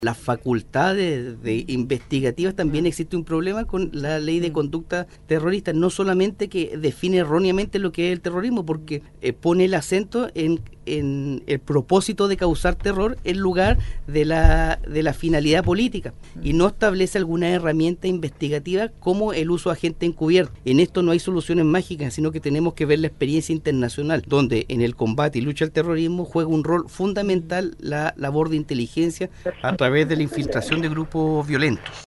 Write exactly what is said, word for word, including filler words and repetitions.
Las facultades de investigativas también existe un problema con la ley de conducta terrorista, no solamente que define erróneamente lo que es el terrorismo, porque eh, pone el acento en, en el propósito de causar terror en lugar de la, de la finalidad política, y no establece alguna herramienta investigativa como el uso de agente encubierto. En esto no hay soluciones mágicas, sino que tenemos que ver la experiencia internacional, donde en el combate y lucha al terrorismo juega un rol fundamental la labor de inteligencia a través de la infiltración de grupos violentos.